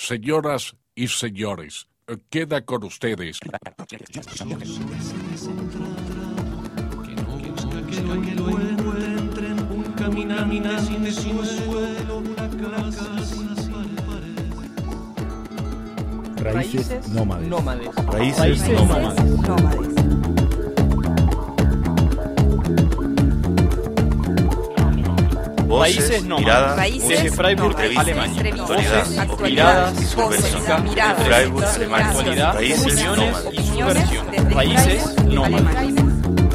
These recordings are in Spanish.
Señoras y señores, queda con ustedes. Raíces nómades. Raíces nómades. Raíces nómades. Raíces Desde Freiburg, nómades. Alemania. Entrevistas, Miradas y voces, subversión. miradas, Freiburg, voces, Alemania. actualidad, Raíces opiniones nómades. y subversión. desde Raíces Freiburg, nómades. Alemania.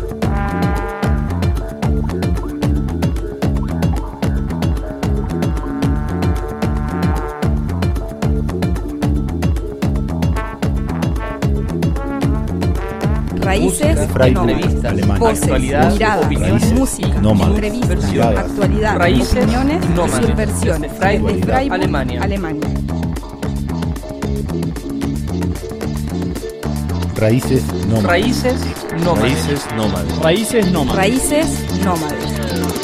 Raíces, Freiburg, Alemania. voces, Actualidad, miradas, opiniones música, nómades. entrevistas, Miradas. actualidad, Raíces opiniones y nómades. subversión. Desde Freiburg, Desde Freiburg, Alemania. Raíces nómades. Raíces nómades. Raíces nómades. Raíces nómades. Raíces nómades.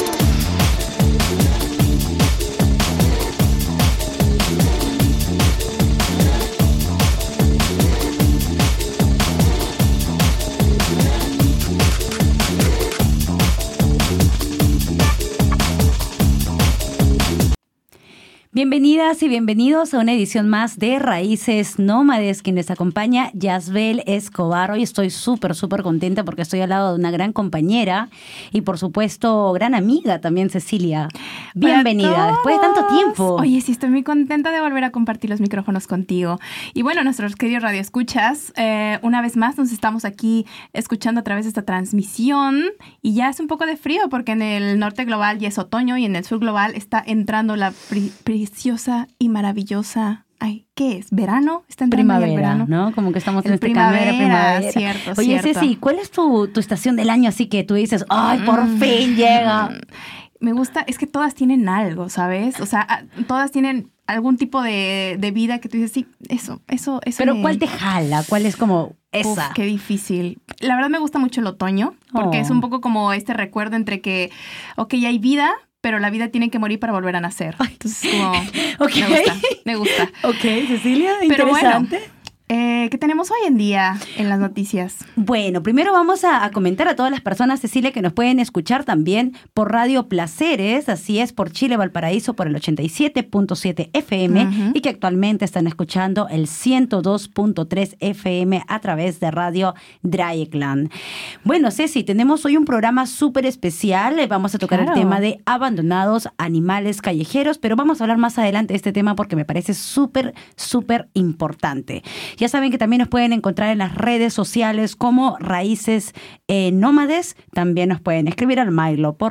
Bienvenidas y bienvenidos a una edición más de Raíces Nómades. Quien les acompaña, Yasbel Escobar. Hoy estoy súper contenta porque estoy al lado de una gran compañera y, por supuesto, gran amiga también, Cecilia. Bienvenida, después de tanto tiempo. Oye, sí, estoy muy contenta de volver a compartir los micrófonos contigo. Y bueno, nuestros queridos radioescuchas, una vez más nos estamos aquí escuchando a través de esta transmisión y ya es un poco de frío porque en el norte global ya es otoño y en el sur global está entrando la preciosa y maravillosa. Ay, ¿qué es? ¿Verano? Está entrando ya el Primavera, verano. ¿no? Como que estamos en El este cambio de primavera. cierto, Oye, cierto. Ceci, ¿cuál es tu estación del año así que tú dices, ay, por fin llega? Me gusta, es que todas tienen algo, ¿sabes? O sea, todas tienen algún tipo de vida que tú dices, sí, eso. Pero ¿cuál te jala? ¿Cuál es como esa? Uf, qué difícil. La verdad me gusta mucho el otoño, porque es un poco como este recuerdo entre que, ok, hay vida, pero la vida tiene que morir para volver a nacer. Entonces, como, Ok. me gusta. Ok, Cecilia, Pero interesante. bueno, ¿qué tenemos hoy en día en las noticias? Bueno, primero vamos a comentar a todas las personas, Cecilia, que nos pueden escuchar también por Radio Placeres, así es, por Chile, Valparaíso, por el 87.7 FM Ujú. y que actualmente están escuchando el 102.3 FM a través de Radio Dreieckland. Bueno, Ceci, tenemos hoy un programa súper especial. Vamos a tocar Claro. el tema de abandonados animales callejeros, pero vamos a hablar más adelante de este tema porque me parece súper importante. Ya saben que también nos pueden encontrar en las redes sociales como Raíces Nómades. También nos pueden escribir al Milo por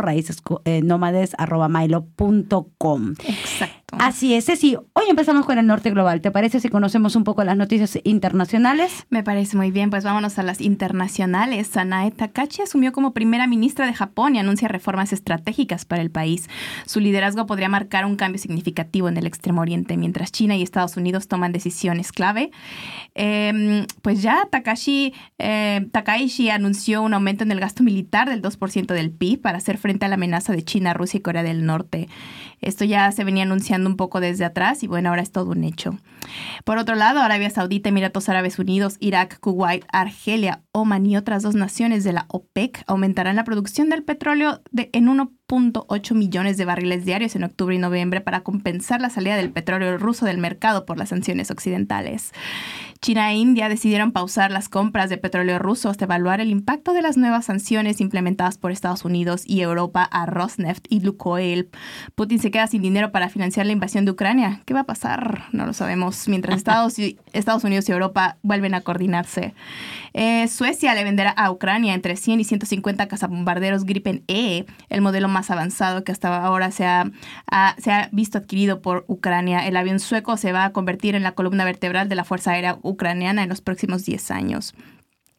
raícesnómades@milo.com. Exacto. Así es, Ceci. Hoy empezamos con el norte global. ¿Te parece si conocemos un poco las noticias internacionales? Me parece muy bien, pues vámonos a las internacionales. Sanae Takahashi asumió como primera ministra de Japón y anuncia reformas estratégicas para el país. Su liderazgo podría marcar un cambio significativo en el Extremo Oriente, mientras China y Estados Unidos toman decisiones clave. Pues ya Takaishi anunció un aumento en el gasto militar del 2% del PIB para hacer frente a la amenaza de China, Rusia y Corea del Norte. Esto ya se venía anunciando un poco desde atrás y bueno, ahora es todo un hecho. Por otro lado, Arabia Saudita, Emiratos Árabes Unidos, Irak, Kuwait, Argelia, Oman y otras 2 naciones de la OPEC aumentarán la producción del petróleo en 1.8 millones de barriles diarios en octubre y noviembre para compensar la salida del petróleo ruso del mercado por las sanciones occidentales. China e India decidieron pausar las compras de petróleo ruso hasta evaluar el impacto de las nuevas sanciones implementadas por Estados Unidos y Europa a Rosneft y Lukoil. Putin se queda sin dinero para financiar la invasión de Ucrania. ¿Qué va a pasar? No lo sabemos. Mientras Estados Unidos y Europa vuelven a coordinarse. Suecia le venderá a Ucrania entre 100 y 150 cazabombarderos Gripen E, el modelo más avanzado que hasta ahora se ha visto adquirido por Ucrania. El avión sueco se va a convertir en la columna vertebral de la Fuerza Aérea ucraniana en los próximos 10 años.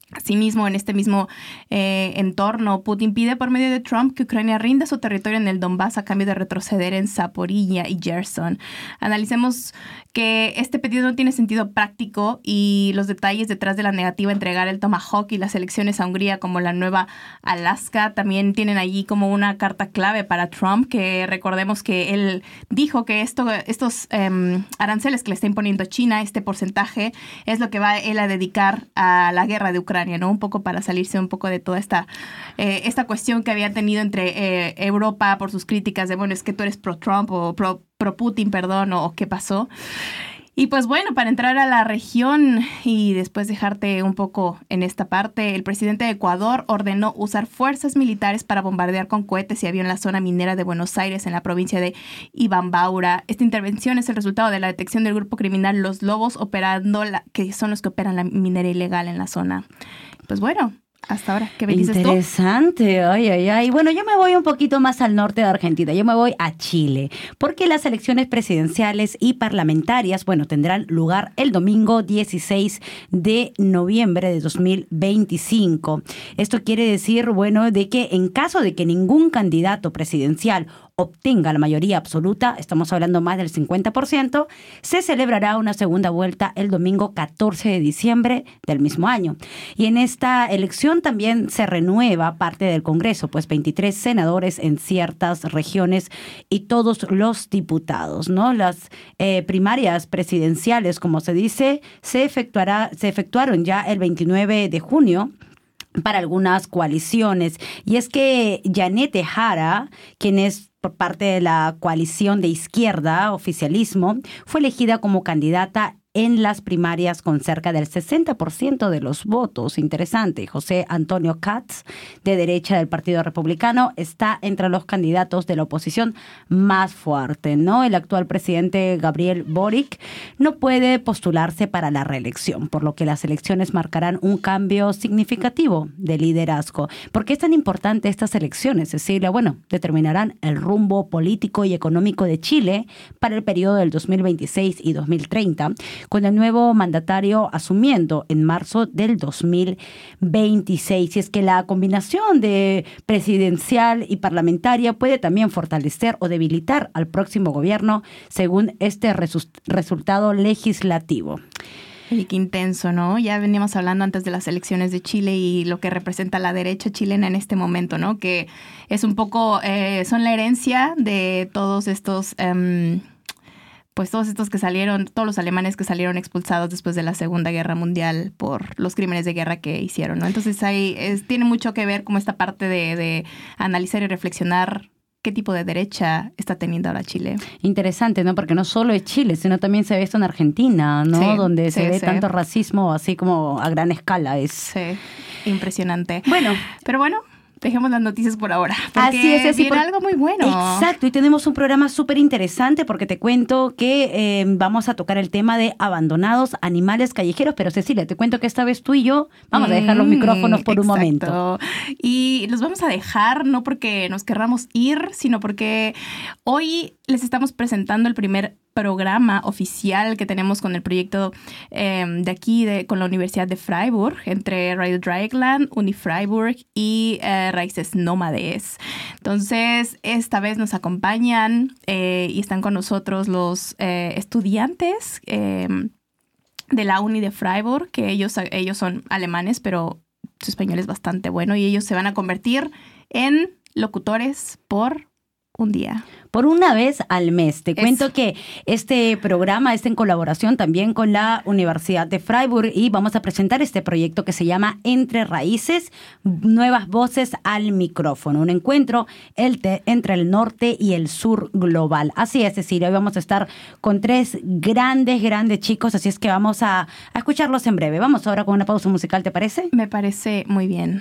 Asimismo, en este mismo entorno, Putin pide por medio de Trump que Ucrania rinda su territorio en el Donbass a cambio de retroceder en Zaporilla y Gerson. Analicemos que este pedido no tiene sentido práctico y los detalles detrás de la negativa a entregar el Tomahawk y las elecciones a Hungría como la nueva Alaska también tienen allí como una carta clave para Trump, que recordemos que él dijo que estos aranceles que le está imponiendo China, este porcentaje, es lo que va él a dedicar a la guerra de Ucrania, ¿no? Un poco para salirse un poco de toda esta cuestión que había tenido entre Europa por sus críticas de, bueno, es que tú eres pro-Trump o pro-Putin, perdón, o qué pasó. Y pues bueno, para entrar a la región y después dejarte un poco en esta parte, el presidente de Ecuador ordenó usar fuerzas militares para bombardear con cohetes y avión la zona minera de Buenos Aires en la provincia de Ibambaura. Esta intervención es el resultado de la detección del grupo criminal Los Lobos, que son los que operan la minera ilegal en la zona. Pues bueno, hasta ahora, ¿qué me dices tú? Interesante, ay. Bueno, yo me voy un poquito más al norte de Argentina, yo me voy a Chile, porque las elecciones presidenciales y parlamentarias, bueno, tendrán lugar el domingo 16 de noviembre de 2025. Esto quiere decir, bueno, de que en caso de que ningún candidato presidencial obtenga la mayoría absoluta, estamos hablando más del 50%, se celebrará una segunda vuelta el domingo 14 de diciembre del mismo año. Y en esta elección también se renueva parte del Congreso, pues 23 senadores en ciertas regiones y todos los diputados, ¿no? Las primarias presidenciales, como se dice, se efectuaron ya el 29 de junio, para algunas coaliciones. Y es que Yanete Jara, quien es por parte de la coalición de izquierda, oficialismo, fue elegida como candidata en las primarias con cerca del 60% de los votos. Interesante. José Antonio Katz, de derecha del Partido Republicano, está entre los candidatos de la oposición más fuerte, ¿no? El actual presidente Gabriel Boric no puede postularse para la reelección, por lo que las elecciones marcarán un cambio significativo de liderazgo. ¿Por qué es tan importante estas elecciones, Cecilia? Bueno, determinarán el rumbo político y económico de Chile para el periodo del 2026 y 2030, con el nuevo mandatario asumiendo en marzo del 2026. Y es que la combinación de presidencial y parlamentaria puede también fortalecer o debilitar al próximo gobierno según este resultado legislativo. Y qué intenso, ¿no? Ya veníamos hablando antes de las elecciones de Chile y lo que representa la derecha chilena en este momento, ¿no? Que es un poco, son la herencia de todos estos... pues todos estos que salieron, todos los alemanes que salieron expulsados después de la Segunda Guerra Mundial por los crímenes de guerra que hicieron, ¿no? Entonces tiene mucho que ver como esta parte de analizar y reflexionar qué tipo de derecha está teniendo ahora Chile. Interesante, ¿no? Porque no solo es Chile, sino también se ve esto en Argentina, ¿no? Sí, donde sí, se ve sí. tanto racismo así como a gran escala. Sí, impresionante. Bueno, pero bueno, dejemos las noticias por ahora, porque así es, viene por... algo muy bueno. Exacto, y tenemos un programa súper interesante porque te cuento que vamos a tocar el tema de abandonados animales callejeros, pero Cecilia, te cuento que esta vez tú y yo vamos a dejar los micrófonos por un momento. Y los vamos a dejar no porque nos querramos ir, sino porque hoy les estamos presentando el primer programa oficial que tenemos con el proyecto de aquí, con la Universidad de Freiburg, entre Radio Dreieckland, Uni-Freiburg y Raíces Nómades. Entonces, esta vez nos acompañan y están con nosotros los estudiantes de la Uni de Freiburg, que ellos son alemanes, pero su español es bastante bueno y ellos se van a convertir en locutores por un día. Por una vez al mes. Te cuento que este programa está en colaboración también con la Universidad de Freiburg y vamos a presentar este proyecto que se llama Entre Raíces, Nuevas Voces al Micrófono. Un encuentro entre el norte y el sur global. Así es, Cecilia. Hoy vamos a estar con tres grandes chicos, así es que vamos a escucharlos en breve. Vamos ahora con una pausa musical, ¿te parece? Me parece muy bien.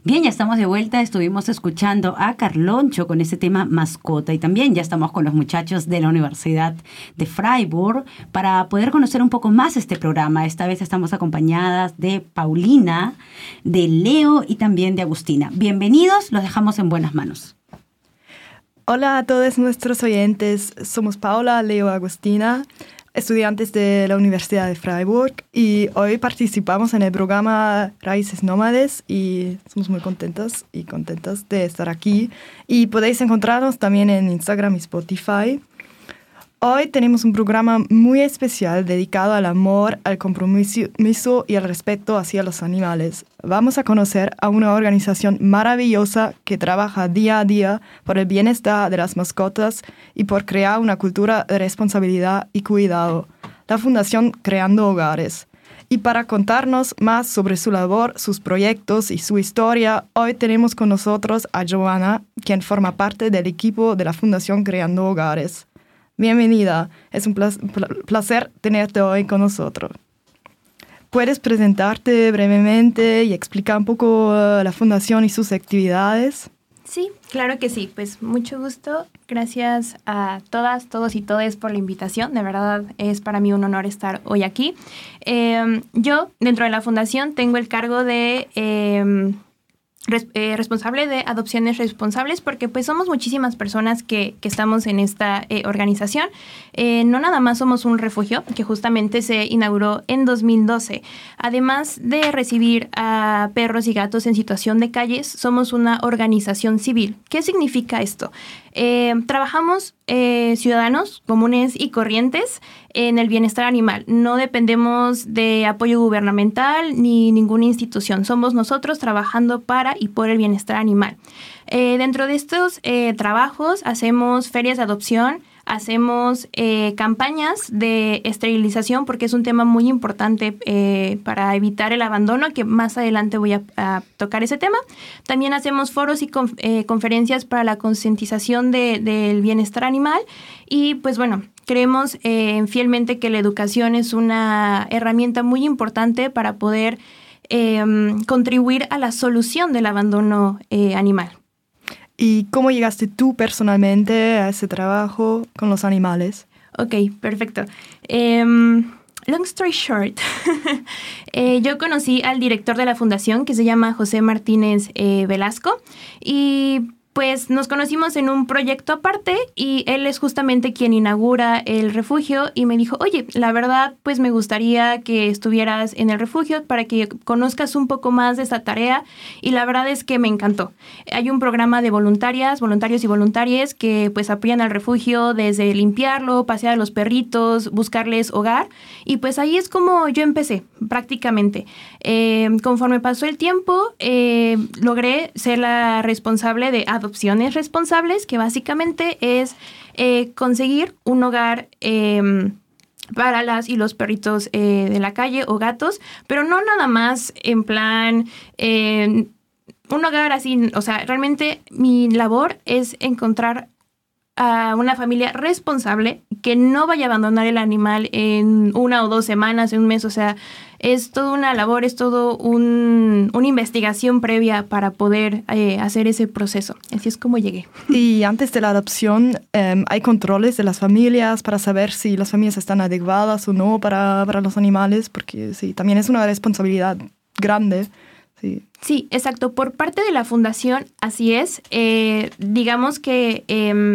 Bien, ya estamos de vuelta. Estuvimos escuchando a Carloncho con ese tema mascota y también ya estamos con los muchachos de la Universidad de Freiburg para poder conocer un poco más este programa. Esta vez estamos acompañadas de Paulina, de Leo y también de Agustina. Bienvenidos, los dejamos en buenas manos. Hola a todos nuestros oyentes. Somos Paula, Leo, Agustina, estudiantes de la Universidad de Freiburg, y hoy participamos en el programa Raíces Nómades y somos muy contentas y contentas de estar aquí. Y podéis encontrarnos también en Instagram y Spotify. Hoy tenemos un programa muy especial dedicado al amor, al compromiso y al respeto hacia los animales. Vamos a conocer a una organización maravillosa que trabaja día a día por el bienestar de las mascotas y por crear una cultura de responsabilidad y cuidado, la Fundación Creando Hogares. Y para contarnos más sobre su labor, sus proyectos y su historia, hoy tenemos con nosotros a Joana, quien forma parte del equipo de la Fundación Creando Hogares. Bienvenida, es un placer tenerte hoy con nosotros. ¿Puedes presentarte brevemente y explicar un poco la fundación y sus actividades? Sí, claro que sí. Pues mucho gusto. Gracias a todas, todos y todes por la invitación. De verdad es para mí un honor estar hoy aquí. Yo, dentro de la fundación, tengo el cargo de responsable de adopciones responsables, porque pues somos muchísimas personas que estamos en esta organización. No nada más somos un refugio que justamente se inauguró en 2012. Además de recibir a perros y gatos en situación de calles, somos una organización civil. ¿Qué significa esto? Trabajamos ciudadanos comunes y corrientes en el bienestar animal. No dependemos de apoyo gubernamental ni ninguna institución. Somos nosotros trabajando para y por el bienestar animal. Dentro de estos trabajos hacemos ferias de adopción, hacemos campañas de esterilización, porque es un tema muy importante para evitar el abandono, que más adelante voy a tocar ese tema. También hacemos foros y conferencias para la concientización del bienestar animal. Y pues bueno, creemos fielmente que la educación es una herramienta muy importante para poder contribuir a la solución del abandono animal. ¿Y cómo llegaste tú personalmente a ese trabajo con los animales? Ok, perfecto. Long story short, yo conocí al director de la fundación, que se llama José Martínez Velasco, y pues nos conocimos en un proyecto aparte y él es justamente quien inaugura el refugio y me dijo, oye, la verdad, pues me gustaría que estuvieras en el refugio para que conozcas un poco más de esta tarea, y la verdad es que me encantó. Hay un programa de voluntarios y voluntarias que pues apoyan al refugio desde limpiarlo, pasear a los perritos, buscarles hogar, y pues ahí es como yo empecé prácticamente. Conforme pasó el tiempo, logré ser la responsable de adopciones responsables, que básicamente es conseguir un hogar para las y los perritos de la calle o gatos, pero no nada más en plan un hogar así. O sea, realmente mi labor es encontrar a una familia responsable que no vaya a abandonar el animal en 1 o 2 semanas, en un mes. O sea, es toda una labor, es todo una investigación previa para poder hacer ese proceso. Así es como llegué. Y antes de la adopción, ¿hay controles de las familias para saber si las familias están adecuadas o no para los animales? Porque sí, también es una responsabilidad grande. Sí. Sí, exacto. Por parte de la fundación, así es. Digamos que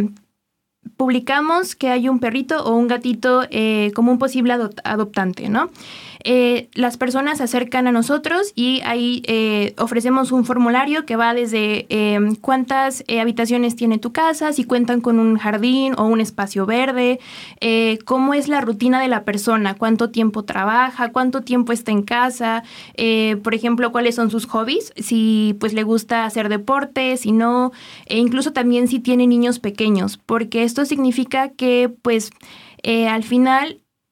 publicamos que hay un perrito o un gatito como un posible adoptante, ¿no? Las personas se acercan a nosotros y ahí ofrecemos un formulario que va desde cuántas habitaciones tiene tu casa, si cuentan con un jardín o un espacio verde, cómo es la rutina de la persona, cuánto tiempo trabaja, cuánto tiempo está en casa, por ejemplo, cuáles son sus hobbies, si pues le gusta hacer deporte, si no, e incluso también si tiene niños pequeños, porque esto significa que pues al final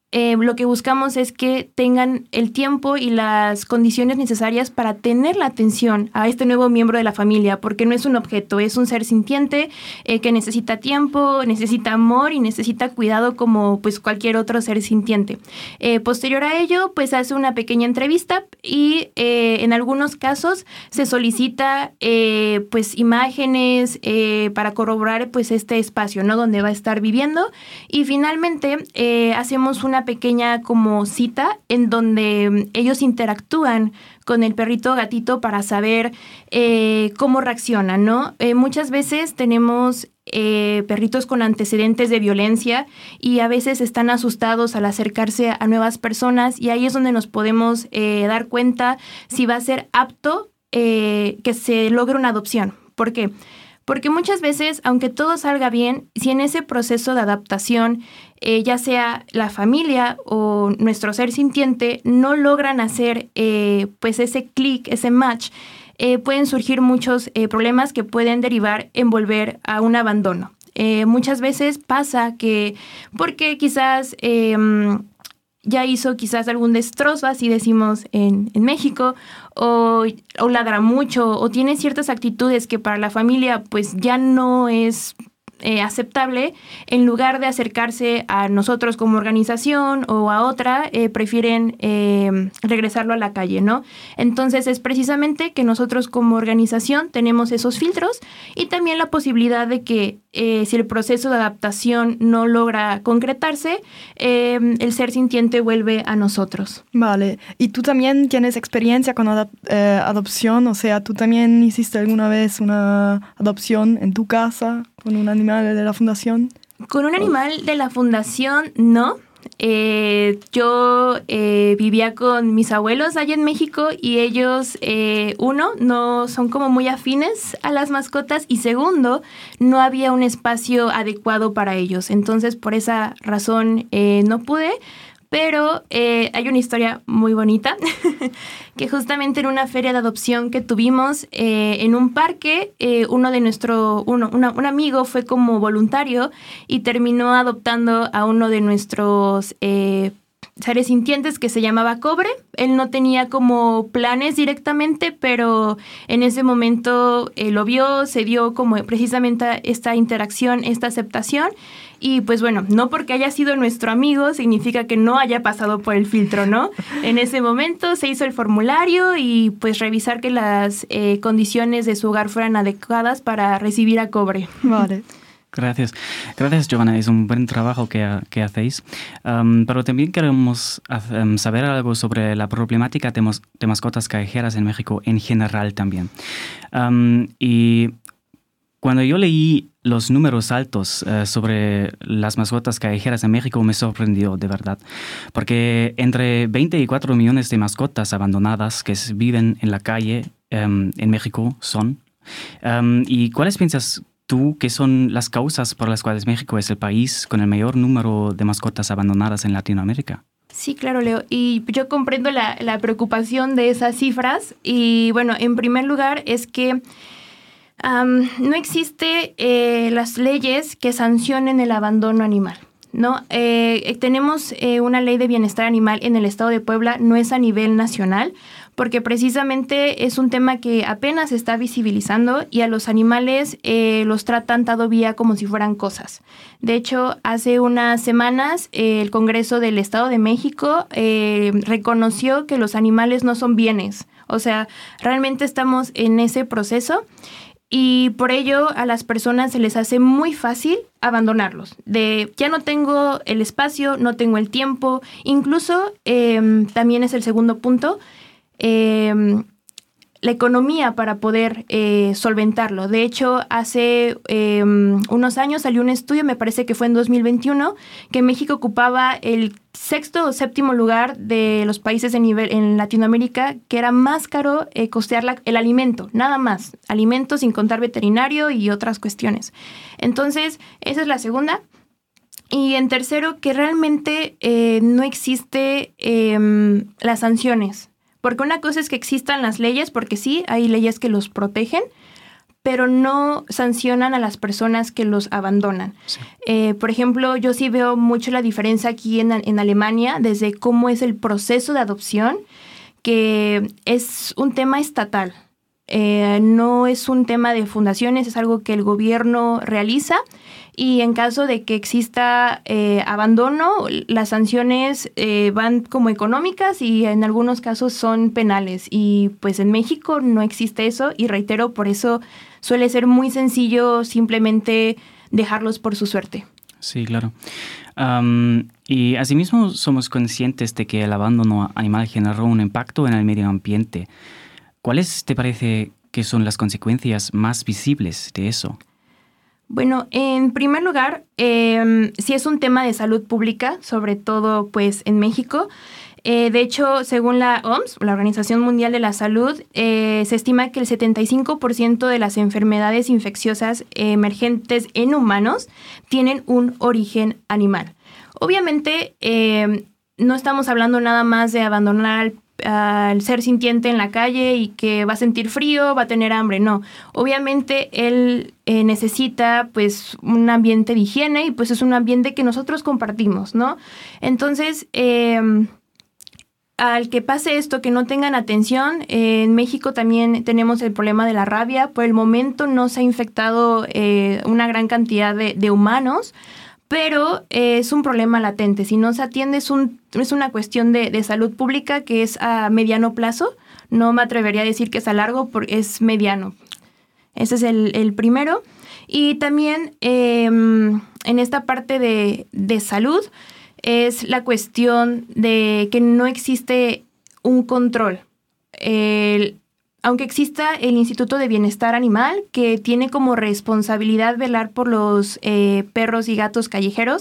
lo que buscamos es que tengan el tiempo y las condiciones necesarias para tener la atención a este nuevo miembro de la familia, porque no es un objeto, es un ser sintiente que necesita tiempo, necesita amor y necesita cuidado como pues cualquier otro ser sintiente. Posterior a ello, pues hace una pequeña entrevista y en algunos casos se solicita pues imágenes para corroborar pues este espacio, ¿no? Donde va a estar viviendo, y finalmente hacemos una pequeña como cita en donde ellos interactúan con el perrito o gatito para saber cómo reaccionan, ¿no? Muchas veces tenemos perritos con antecedentes de violencia y a veces están asustados al acercarse a nuevas personas, y ahí es donde nos podemos dar cuenta si va a ser apto que se logre una adopción. ¿Por qué? Porque muchas veces, aunque todo salga bien, si en ese proceso de adaptación, ya sea la familia o nuestro ser sintiente, no logran hacer pues ese clic, ese match, pueden surgir muchos problemas que pueden derivar en volver a un abandono. Muchas veces pasa que, porque quizás ya hizo quizás algún destrozo, así decimos en México, o ladra mucho, o tiene ciertas actitudes que para la familia pues ya no es aceptable, en lugar de acercarse a nosotros como organización o a otra, prefieren regresarlo a la calle, ¿no? Entonces es precisamente que nosotros como organización tenemos esos filtros y también la posibilidad de que si el proceso de adaptación no logra concretarse, el ser sintiente vuelve a nosotros. Vale. ¿Y tú también tienes experiencia con adopción? O sea, ¿tú también hiciste alguna vez una adopción en tu casa con un animal de la fundación? Con un animal de la fundación, no. Yo vivía con mis abuelos allá en México y ellos, uno, no son como muy afines a las mascotas, y segundo, no había un espacio adecuado para ellos. Entonces, por esa razón, no pude. Pero hay una historia muy bonita que justamente en una feria de adopción que tuvimos en un parque, un amigo fue como voluntario y terminó adoptando a uno de nuestros seres sintientes que se llamaba Cobre. Él no tenía como planes directamente, pero en ese momento lo vio, se dio como precisamente esta interacción, esta aceptación. Y pues bueno, no porque haya sido nuestro amigo significa que no haya pasado por el filtro, ¿no? En ese momento se hizo el formulario y pues revisar que las condiciones de su hogar fueran adecuadas para recibir a Cobre. Vale. Gracias. Gracias, Giovanna. Es un buen trabajo que hacéis. Pero también queremos saber algo sobre la problemática de mascotas callejeras en México en general también. Y cuando yo leí los números altos sobre las mascotas callejeras en México, me sorprendió, de verdad. Porque entre 20 y 4 millones de mascotas abandonadas que viven en la calle en México son. ¿Y cuáles piensas tú que son las causas por las cuales México es el país con el mayor número de mascotas abandonadas en Latinoamérica? Sí, claro, Leo. Y yo comprendo la preocupación de esas cifras. Y bueno, en primer lugar es que no existe las leyes que sancionen el abandono animal, ¿no? Tenemos una ley de bienestar animal en el estado de Puebla, no es a nivel nacional, porque precisamente es un tema que apenas se está visibilizando y a los animales los tratan todavía como si fueran cosas. De hecho, hace unas semanas el Congreso del Estado de México reconoció que los animales no son bienes. O sea, realmente estamos en ese proceso. Y por ello a las personas se les hace muy fácil abandonarlos. Ya no tengo el espacio, no tengo el tiempo. Incluso también es el segundo punto, la economía para poder solventarlo. De hecho, hace unos años salió un estudio, me parece que fue en 2021, que México ocupaba el 6º o 7º lugar de los países en Latinoamérica, que era más caro costear el alimento, nada más. Alimento sin contar veterinario y otras cuestiones. Entonces, esa es la segunda. Y en tercero, que realmente no existe las sanciones. Porque una cosa es que existan las leyes, porque sí, hay leyes que los protegen, pero no sancionan a las personas que los abandonan. Sí. Por ejemplo, yo sí veo mucho la diferencia aquí en Alemania, desde cómo es el proceso de adopción, que es un tema estatal. No es un tema de fundaciones, es algo que el gobierno realiza, y en caso de que exista abandono, las sanciones van como económicas y en algunos casos son penales. Y pues en México no existe eso, y reitero, por eso suele ser muy sencillo simplemente dejarlos por su suerte. Sí, claro. Y asimismo somos conscientes de que el abandono animal generó un impacto en el medio ambiente. ¿Cuáles te parece que son las consecuencias más visibles de eso? Bueno, en primer lugar, sí es un tema de salud pública, sobre todo pues en México. De hecho, según la OMS, la Organización Mundial de la Salud, se estima que el 75% de las enfermedades infecciosas emergentes en humanos tienen un origen animal. Obviamente, no estamos hablando nada más de abandonar al ser sintiente en la calle y que va a sentir frío, va a tener hambre, no. Obviamente él necesita pues un ambiente de higiene, y pues es un ambiente que nosotros compartimos, ¿no? Entonces, al que pase esto, que no tengan atención, en México también tenemos el problema de la rabia. Por el momento no se ha infectado una gran cantidad de humanos, pero es un problema latente. Si no se atiende, es una cuestión de salud pública que es a mediano plazo. No me atrevería a decir que es a largo, porque es mediano. Ese es el primero. Y también en esta parte de salud es la cuestión de que no existe un control. Aunque exista el Instituto de Bienestar Animal, que tiene como responsabilidad velar por los perros y gatos callejeros,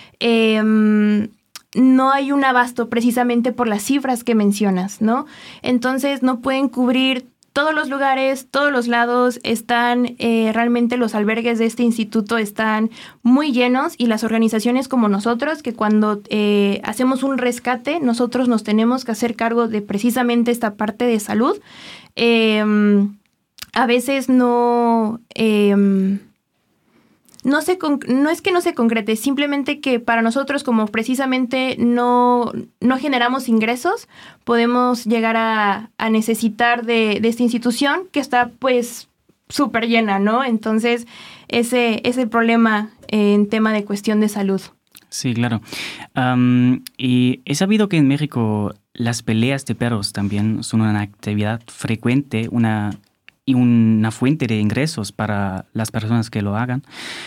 no hay un abasto precisamente por las cifras que mencionas, ¿no? Entonces no pueden cubrir todos los lugares, todos los lados. Están realmente los albergues de este instituto están muy llenos, y las organizaciones como nosotros, que cuando hacemos un rescate, nosotros nos tenemos que hacer cargo de precisamente esta parte de salud. A veces no es que no se concrete, simplemente que para nosotros, como precisamente no generamos ingresos, podemos llegar a necesitar de esta institución que está pues súper llena, ¿no? Entonces ese es el problema en tema de cuestión de salud. Sí, claro. Y he sabido que en México las peleas de perros también son una actividad frecuente, y una fuente de ingresos para las personas que lo hagan.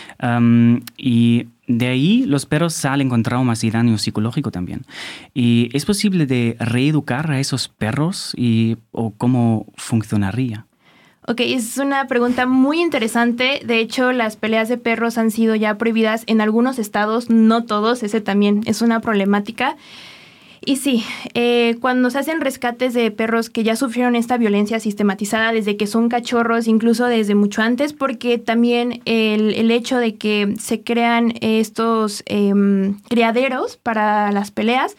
Y de ahí los perros salen con traumas y daño psicológico también. ¿Y es posible de reeducar a esos perros o cómo funcionaría? Ok, es una pregunta muy interesante. De hecho, las peleas de perros han sido ya prohibidas en algunos estados, no todos. Ese también es una problemática. Y sí, cuando se hacen rescates de perros que ya sufrieron esta violencia sistematizada desde que son cachorros, incluso desde mucho antes, porque también el hecho de que se crean estos criaderos para las peleas,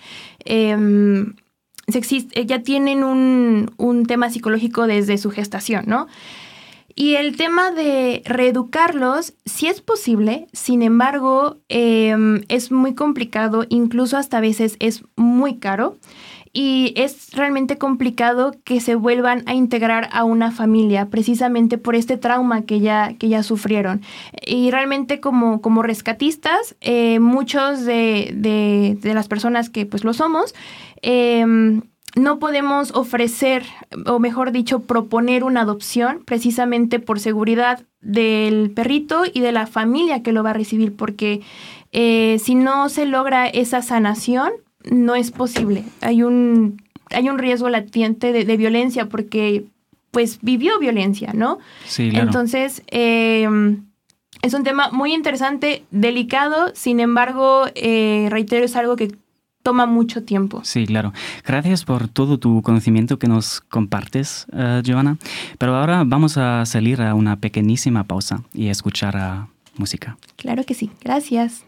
ya tienen un tema psicológico desde su gestación, ¿no? Y el tema de reeducarlos sí es posible, sin embargo, es muy complicado, incluso hasta a veces es muy caro, y es realmente complicado que se vuelvan a integrar a una familia, precisamente por este trauma que ya sufrieron. Y realmente como rescatistas, muchos de las personas que pues lo somos, no podemos ofrecer, o mejor dicho, proponer una adopción precisamente por seguridad del perrito y de la familia que lo va a recibir, porque si no se logra esa sanación, no es posible. Hay un riesgo latente de violencia, porque pues vivió violencia, ¿no? Sí, claro. Entonces, es un tema muy interesante, delicado, sin embargo, reitero, es algo que toma mucho tiempo. Sí, claro. Gracias por todo tu conocimiento que nos compartes, Giovanna. Pero ahora vamos a salir a una pequeñísima pausa y escuchar música. Claro que sí. Gracias.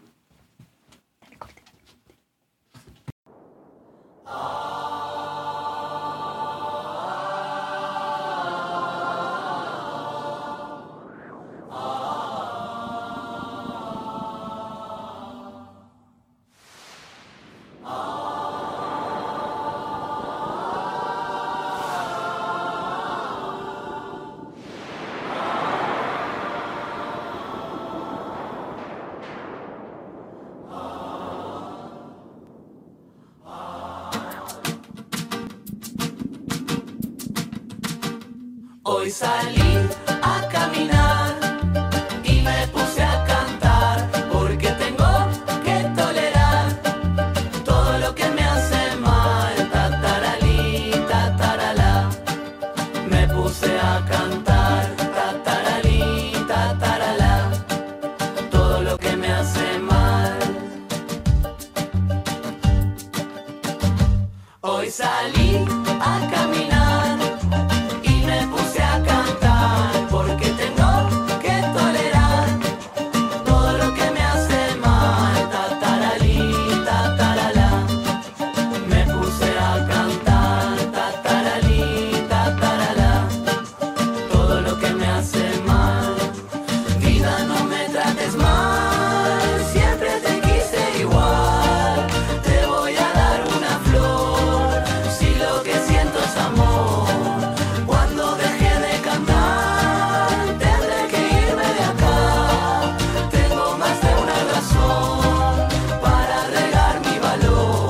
Hoy salí a caminar y me puse a cantar porque tengo que tolerar todo lo que me hace mal. Tataralí, tataralá. Me puse a cantar, tataralí, tataralá. Todo lo que me hace mal. Hoy salí a caminar y me puse a cantar porque tengo que tolerar todo lo que me hace mal. Tataralí, tataralá. Me puse a cantar, tataralí, tataralá. Todo lo que me hace mal. Vida, no me trates mal, siempre te quise igual. Te voy a dar una flor, si lo que siento es amor. Cuando deje de cantar, tendré que irme de acá. Tengo más de una razón para regar mi valor.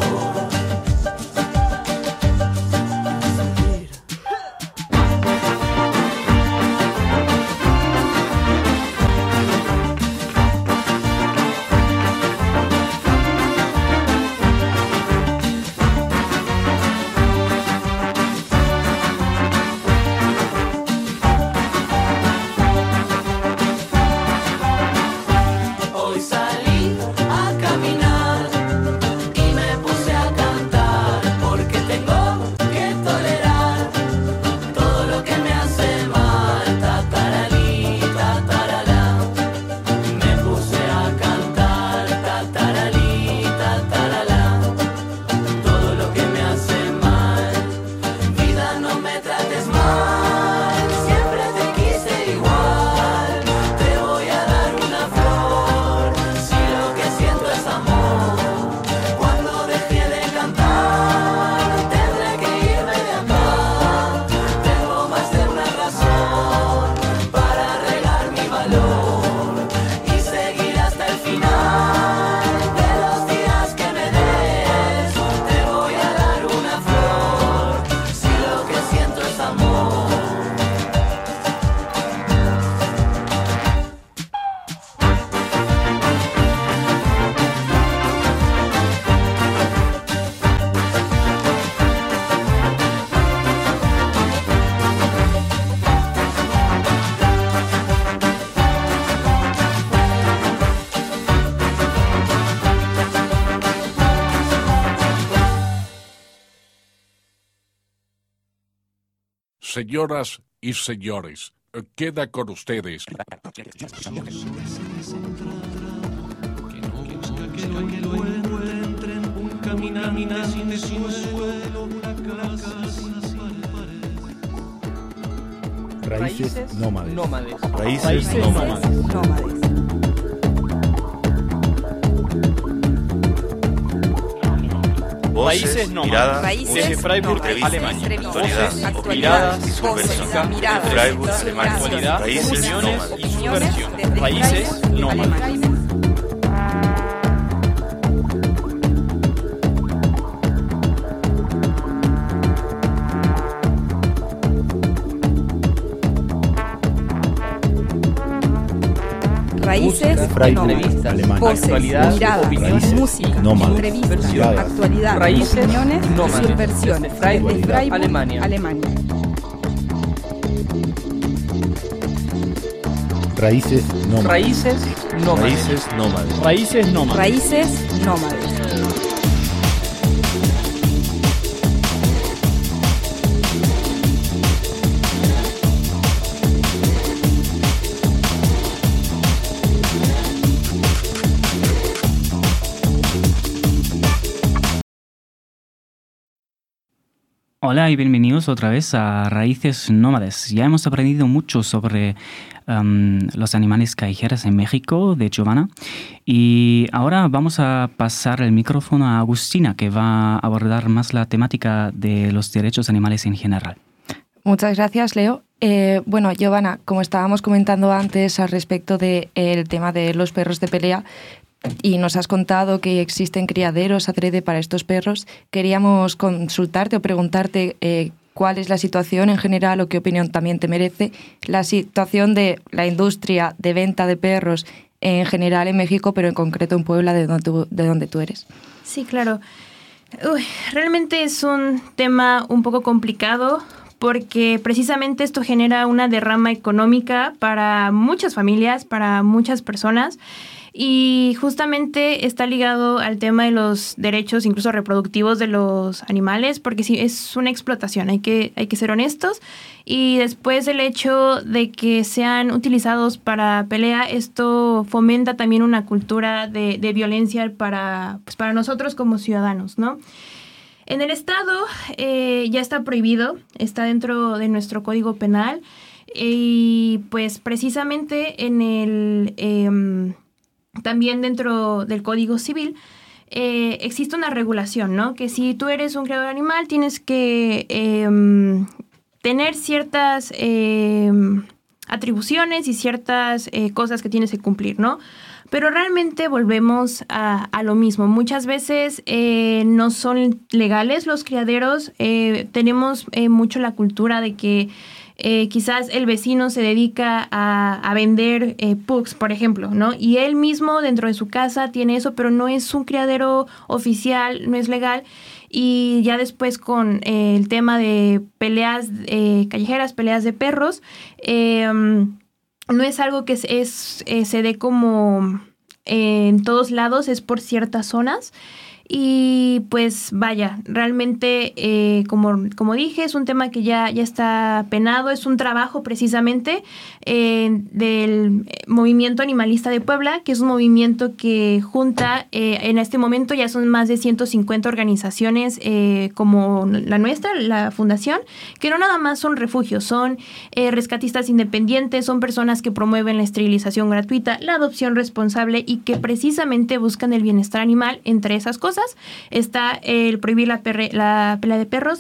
Hoy salí a caminar y me puse a cantar porque tengo que tolerar todo lo que me hace mal. Tataralí, tataralá. Me puse a cantar, tataralí, tataralá. Todo lo que me hace mal. Vida, no me trates mal, siempre te quise igual. Te voy a dar una flor, si lo que siento es amor. Cuando deje de cantar, tendré que irme de acá. Tengo más de una razón para regar mi valor y seguir hasta el final de los días que me des. Te voy a dar una flor, si lo que siento es amor. Señoras y señores, queda con ustedes Raíces nómades. Raíces nómades. Nómades. Voces, miradas, Raíces desde Freiburg, nómades. Alemania. Entrevistas, Actualidad, actualidad, miradas y subversión. voces, miradas, Desde Freiburg, voces, Alemania. actualidad, Raíces opiniones nómades. y subversión. Desde Raíces Freiburg, nómades. Alemania. Raíces Freiburg, nómades. Alemania. Voces, Actualidad, miradas, opiniones, música, nómades, entrevistas, miradas, actualidad, raíces, opiniones y nómades. subversión. Desde Freiburg, Alemania. Raíces nómades. Raíces nómades. Raíces nómades. Raíces nómades. Raíces nómades. Hola y bienvenidos otra vez a Raíces Nómades. Ya hemos aprendido mucho sobre los animales callejeros en México de Giovanna y ahora vamos a pasar el micrófono a Agustina, que va a abordar más la temática de los derechos animales en general. Muchas gracias, Leo. Bueno, Giovanna, como estábamos comentando antes al respecto del tema de los perros de pelea, y nos has contado que existen criaderos adrede para estos perros, queríamos consultarte o preguntarte cuál es la situación en general o qué opinión también te merece la situación de la industria de venta de perros en general en México, pero en concreto en Puebla, de donde tú eres. Sí, claro. Realmente es un tema un poco complicado porque precisamente esto genera una derrama económica para muchas familias, para muchas personas. Y justamente está ligado al tema de los derechos, incluso reproductivos de los animales, porque sí, es una explotación, hay que ser honestos. Y después el hecho de que sean utilizados para pelea, esto fomenta también una cultura de violencia para nosotros como ciudadanos, ¿no? En el estado ya está prohibido, está dentro de nuestro Código Penal y pues precisamente en el... también dentro del Código Civil existe una regulación, ¿no? Que si tú eres un criador animal tienes que tener ciertas atribuciones y ciertas cosas que tienes que cumplir, ¿no? Pero realmente volvemos a lo mismo. Muchas veces no son legales los criaderos. Tenemos mucho la cultura de que quizás el vecino se dedica a vender pugs, por ejemplo, ¿no? Y él mismo dentro de su casa tiene eso, pero no es un criadero oficial, no es legal. Y ya después con el tema de peleas callejeras, peleas de perros, no es algo que se dé como en todos lados, es por ciertas zonas. Y pues vaya, realmente como dije, es un tema que ya está penado, es un trabajo precisamente del Movimiento Animalista de Puebla, que es un movimiento que junta, en este momento ya son más de 150 organizaciones como la nuestra, la fundación, que no nada más son refugios, son rescatistas independientes, son personas que promueven la esterilización gratuita, la adopción responsable y que precisamente buscan el bienestar animal. Entre esas cosas está el prohibir la pelea de perros,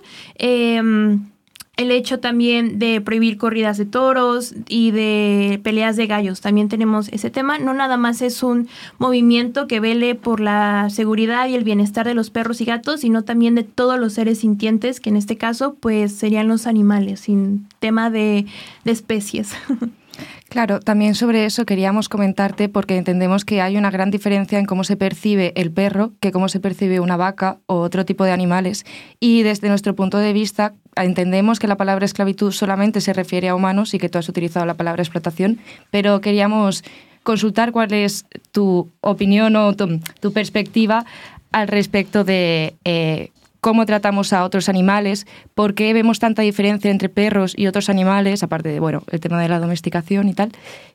el hecho también de prohibir corridas de toros y de peleas de gallos. También tenemos ese tema. No nada más es un movimiento que vele por la seguridad y el bienestar de los perros y gatos, sino también de todos los seres sintientes, que en este caso pues serían los animales, sin tema de especies. Claro, también sobre eso queríamos comentarte porque entendemos que hay una gran diferencia en cómo se percibe el perro que cómo se percibe una vaca o otro tipo de animales. Y desde nuestro punto de vista entendemos que la palabra esclavitud solamente se refiere a humanos y que tú has utilizado la palabra explotación, pero queríamos consultar cuál es tu opinión o tu perspectiva al respecto de cómo tratamos a otros animales, por qué vemos tanta diferencia entre perros y otros animales, aparte de, bueno, el tema de la domesticación y tal,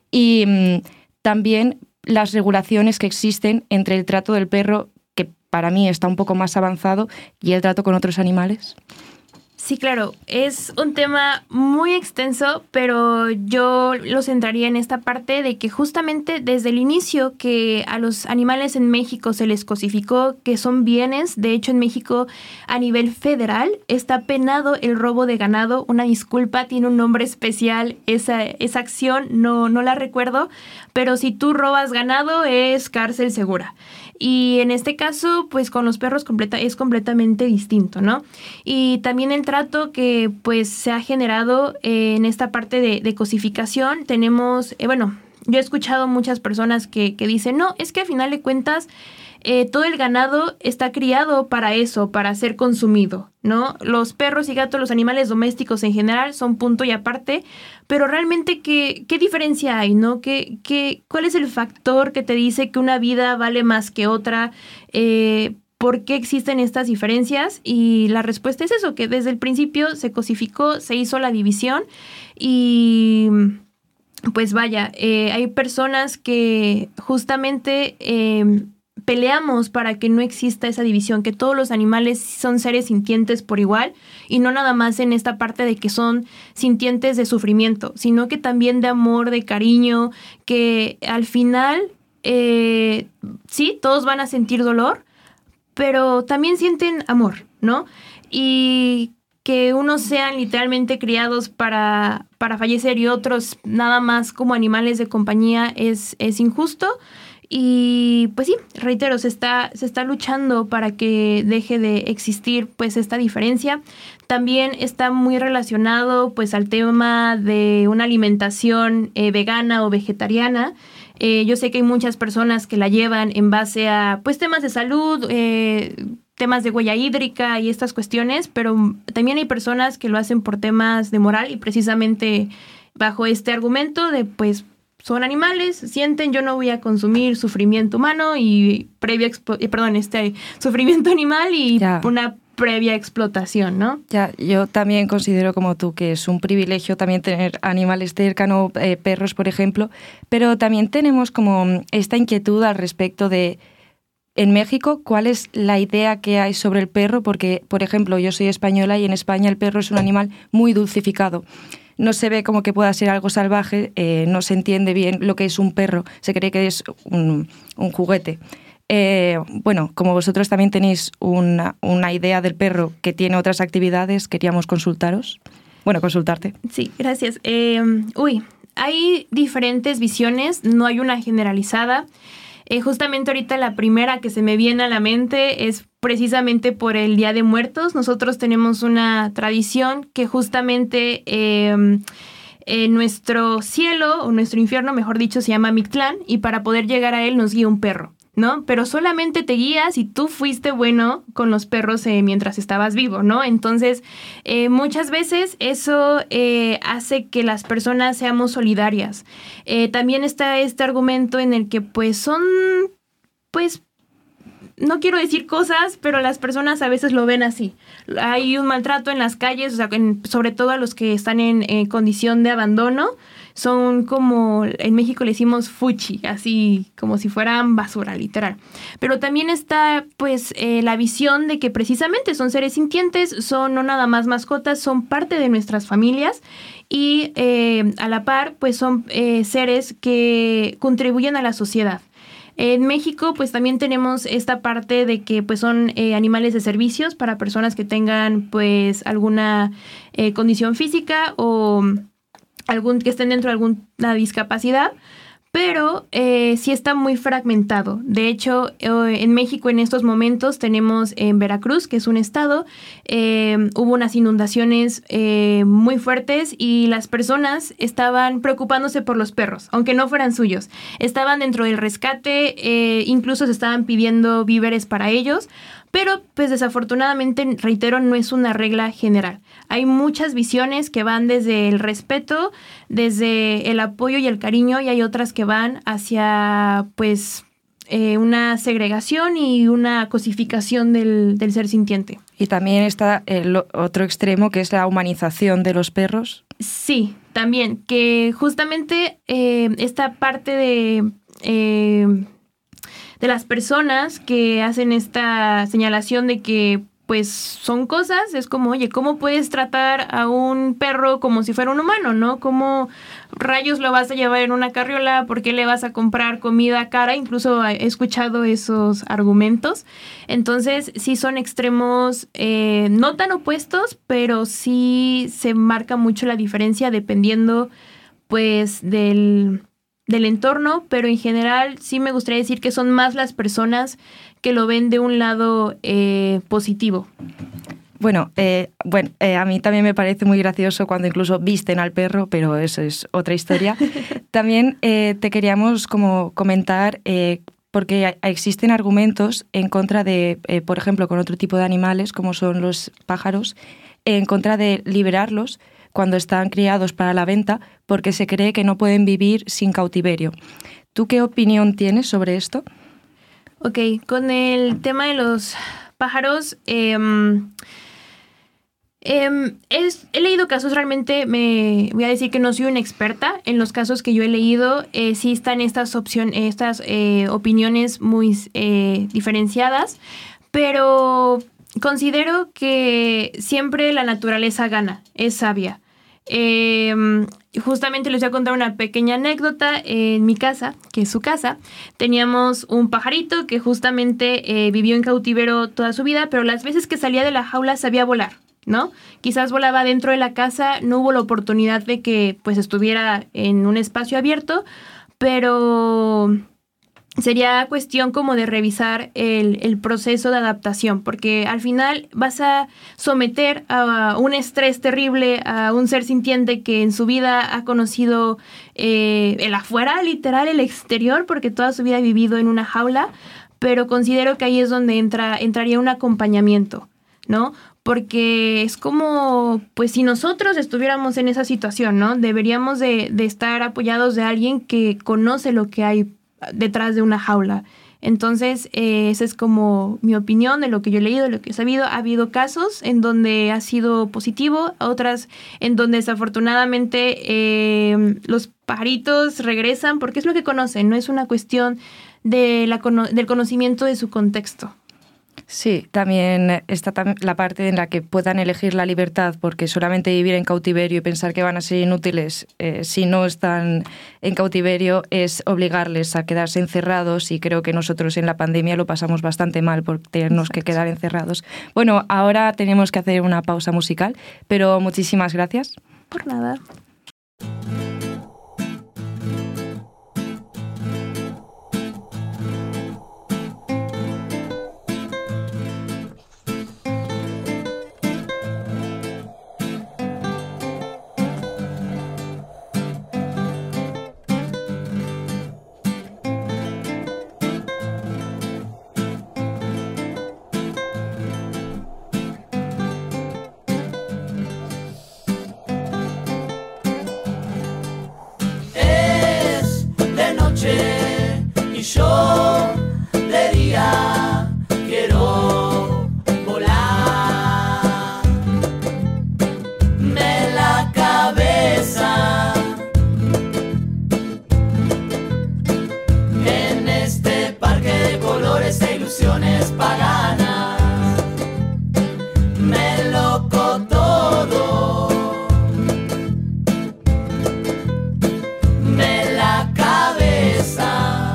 y también las regulaciones que existen entre el trato del perro, que para mí está un poco más avanzado, y el trato con otros animales. Sí, claro, es un tema muy extenso, pero yo lo centraría en esta parte de que justamente desde el inicio que a los animales en México se les cosificó que son bienes. De hecho, en México a nivel federal está penado el robo de ganado. Una disculpa, tiene un nombre especial esa acción, no la recuerdo, pero si tú robas ganado es cárcel segura. Y en este caso, pues con los perros es completamente distinto, ¿no? Y también el trato que pues se ha generado en esta parte de cosificación. Tenemos, yo he escuchado muchas personas que dicen, no, es que a final de cuentas todo el ganado está criado para eso, para ser consumido, ¿no? Los perros y gatos, los animales domésticos en general son punto y aparte, pero realmente ¿qué diferencia hay, no? ¿Cuál es el factor que te dice que una vida vale más que otra? ¿Por qué existen estas diferencias? Y la respuesta es eso, que desde el principio se cosificó, se hizo la división y pues vaya, hay personas que justamente peleamos para que no exista esa división, que todos los animales son seres sintientes por igual y no nada más en esta parte de que son sintientes de sufrimiento, sino que también de amor, de cariño, que al final sí, todos van a sentir dolor, pero también sienten amor, ¿no? Y que unos sean literalmente criados para fallecer y otros nada más como animales de compañía es injusto. Y pues sí, reitero, se está luchando para que deje de existir pues esta diferencia. También está muy relacionado pues al tema de una alimentación vegana o vegetariana. Yo sé que hay muchas personas que la llevan en base a pues temas de salud, temas de huella hídrica y estas cuestiones, pero también hay personas que lo hacen por temas de moral y precisamente bajo este argumento de pues son animales, sienten, yo no voy a consumir sufrimiento humano y sufrimiento animal y una previa explotación, ¿no? Ya, yo también considero como tú que es un privilegio también tener animales cercanos, perros, por ejemplo, pero también tenemos como esta inquietud al respecto de, en México, ¿cuál es la idea que hay sobre el perro? Porque, por ejemplo, yo soy española y en España el perro es un animal muy dulcificado. No se ve como que pueda ser algo salvaje, no se entiende bien lo que es un perro, se cree que es un juguete. Bueno, como vosotros también tenéis una idea del perro que tiene otras actividades, queríamos consultarte. Sí, gracias. Hay diferentes visiones, no hay una generalizada. Justamente ahorita la primera que se me viene a la mente es precisamente por el Día de Muertos. Nosotros tenemos una tradición que justamente nuestro cielo, o nuestro infierno, mejor dicho, se llama Mictlán, y para poder llegar a él nos guía un perro, ¿no? Pero solamente te guías si tú fuiste bueno con los perros mientras estabas vivo, ¿no? Entonces, muchas veces eso hace que las personas seamos solidarias. También está este argumento en el que, pues, no quiero decir cosas, pero las personas a veces lo ven así. Hay un maltrato en las calles, o sea, sobre todo a los que están en condición de abandono. Son como, en México le decimos fuchi, así como si fueran basura, literal. Pero también está, pues, la visión de que precisamente son seres sintientes, son no nada más mascotas, son parte de nuestras familias y a la par, pues, son seres que contribuyen a la sociedad. En México, pues, también tenemos esta parte de que, pues, son animales de servicios para personas que tengan, pues, alguna condición física o que estén dentro de alguna discapacidad, pero sí está muy fragmentado. De hecho, en México en estos momentos tenemos en Veracruz, que es un estado, hubo unas inundaciones muy fuertes y las personas estaban preocupándose por los perros, aunque no fueran suyos. Estaban dentro del rescate, incluso se estaban pidiendo víveres para ellos, pero pues desafortunadamente, reitero, no es una regla general. Hay muchas visiones que van desde el respeto, desde el apoyo y el cariño, y hay otras que van hacia pues una segregación y una cosificación del ser sintiente. Y también está el otro extremo, que es la humanización de los perros. Sí, también, que justamente esta parte de las personas que hacen esta señalación de que pues son cosas, es como, oye, ¿cómo puedes tratar a un perro como si fuera un humano, no? ¿Cómo rayos lo vas a llevar en una carriola? ¿Por qué le vas a comprar comida cara? Incluso he escuchado esos argumentos. Entonces, sí son extremos no tan opuestos, pero sí se marca mucho la diferencia dependiendo, pues, del entorno, pero en general sí me gustaría decir que son más las personas que lo ven de un lado positivo. Bueno, a mí también me parece muy gracioso cuando incluso visten al perro, pero eso es otra historia. También te queríamos como comentar, porque existen argumentos en contra de, por ejemplo, con otro tipo de animales, como son los pájaros, en contra de liberarlos cuando están criados para la venta, porque se cree que no pueden vivir sin cautiverio. ¿Tú qué opinión tienes sobre esto? Ok, con el tema de los pájaros, he leído casos, realmente me voy a decir que no soy una experta. En los casos que yo he leído, sí están estas opiniones muy diferenciadas, pero considero que siempre la naturaleza gana, es sabia. Justamente les voy a contar una pequeña anécdota. En mi casa, que es su casa, teníamos un pajarito que justamente vivió en cautiverio toda su vida, pero las veces que salía de la jaula sabía volar, ¿no? Quizás volaba dentro de la casa, no hubo la oportunidad de que pues estuviera en un espacio abierto, pero sería cuestión como de revisar el proceso de adaptación, porque al final vas a someter a un estrés terrible a un ser sintiente que en su vida ha conocido el afuera, literal, el exterior, porque toda su vida ha vivido en una jaula, pero considero que ahí es donde entraría un acompañamiento, ¿no? Porque es como, pues si nosotros estuviéramos en esa situación, ¿no? Deberíamos de estar apoyados de alguien que conoce lo que hay detrás de una jaula. Entonces, esa es como mi opinión de lo que yo he leído, de lo que he sabido. Ha habido casos en donde ha sido positivo, otras en donde desafortunadamente los pajaritos regresan porque es lo que conocen, no es una cuestión del conocimiento de su contexto. Sí, también está la parte en la que puedan elegir la libertad, porque solamente vivir en cautiverio y pensar que van a ser inútiles si no están en cautiverio es obligarles a quedarse encerrados, y creo que nosotros en la pandemia lo pasamos bastante mal por tenernos que quedar encerrados. Bueno, ahora tenemos que hacer una pausa musical, pero muchísimas gracias. Por nada. Y yo de día quiero volar. Me la cabeza en este parque de colores e ilusiones paganas. Me loco todo. Me la cabeza.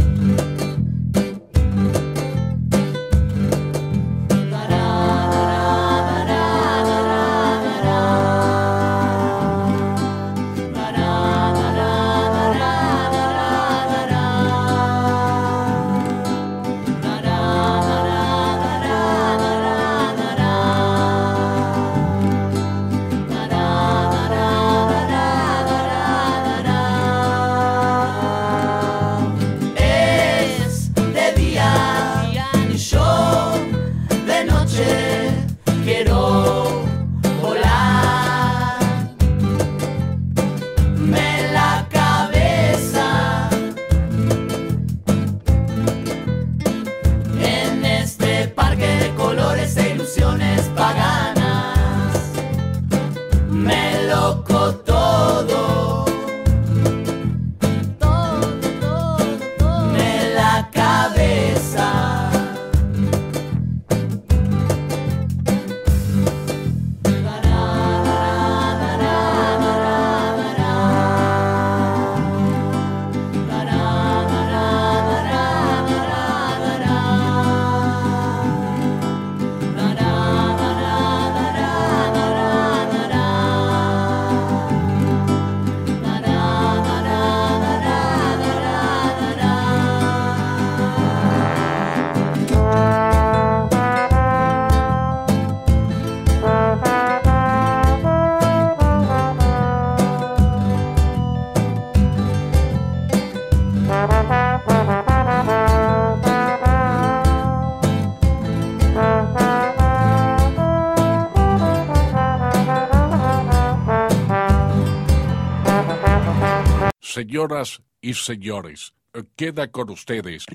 Señoras y señores, queda con ustedes.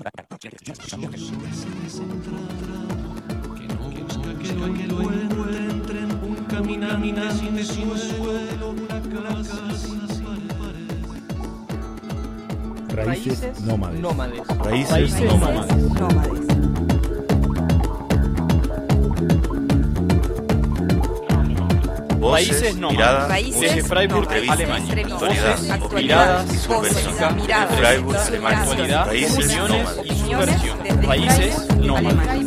Raíces nómades. Raíces nómades. Voces, miradas, desde Freiburg, Alemania. Voces, miradas, música, Freiburg, Alemania. actualidad, Raíces opiniones nómades. y subversión. Raíces nómades.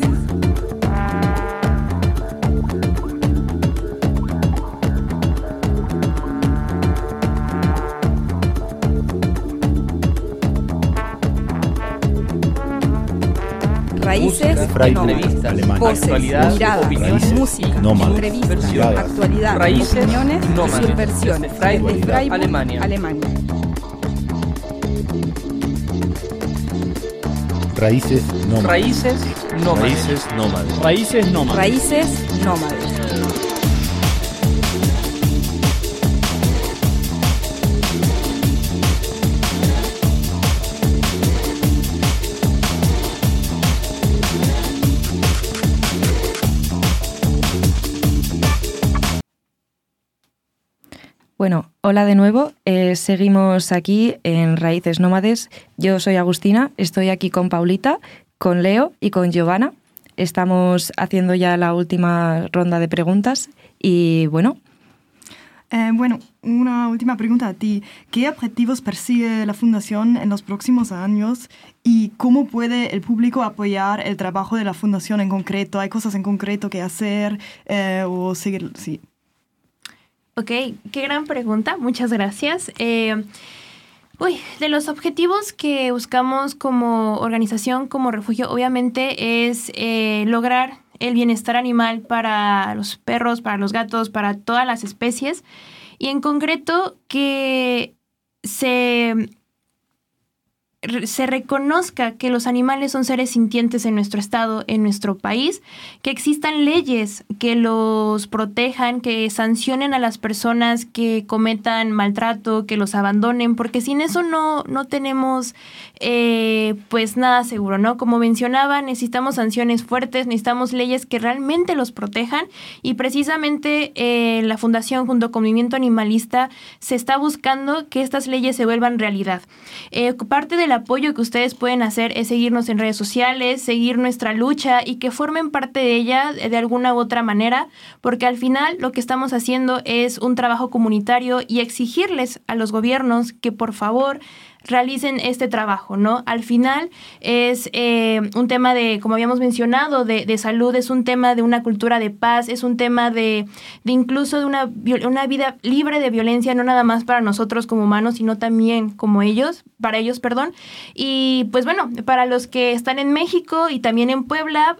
Raíces, Freiburg, Alemania. voces, Actualidad, miradas, opiniones, música, nómadas, entrevistas, miradas. actualidad, Raíces, opiniones y nómadas. subversiones. Desde Freiburg, Desde Freiburg, Alemania. Alemania. Raíces nómadas. Raíces nómadas. Raíces nómadas. Raíces nómadas. Raíces nómades. Bueno, hola de nuevo. Seguimos aquí en Raíces Nómades. Yo soy Agustina, estoy aquí con Paulita, con Leo y con Giovanna. Estamos haciendo ya la última ronda de preguntas y bueno. Bueno, una última pregunta a ti. ¿Qué objetivos persigue la Fundación en los próximos años y cómo puede el público apoyar el trabajo de la Fundación en concreto? ¿Hay cosas en concreto que hacer o seguir? Sí. Ok, qué gran pregunta, muchas gracias. De los objetivos que buscamos como organización, como refugio, obviamente es lograr el bienestar animal para los perros, para los gatos, para todas las especies y en concreto que se reconozca que los animales son seres sintientes en nuestro estado, en nuestro país, que existan leyes que los protejan, que sancionen a las personas que cometan maltrato, que los abandonen, porque sin eso no tenemos pues nada seguro, ¿no? Como mencionaba, necesitamos sanciones fuertes, necesitamos leyes que realmente los protejan y precisamente la Fundación junto con Movimiento Animalista se está buscando que estas leyes se vuelvan realidad. Parte del apoyo que ustedes pueden hacer es seguirnos en redes sociales, seguir nuestra lucha y que formen parte de ella de alguna u otra manera, porque al final lo que estamos haciendo es un trabajo comunitario y exigirles a los gobiernos que por favor realicen este trabajo, ¿no? Al final es un tema de, como habíamos mencionado, de salud, es un tema de una cultura de paz, es un tema de incluso de una vida libre de violencia, no nada más para nosotros como humanos, sino también como para ellos. Y pues bueno, para los que están en México y también en Puebla,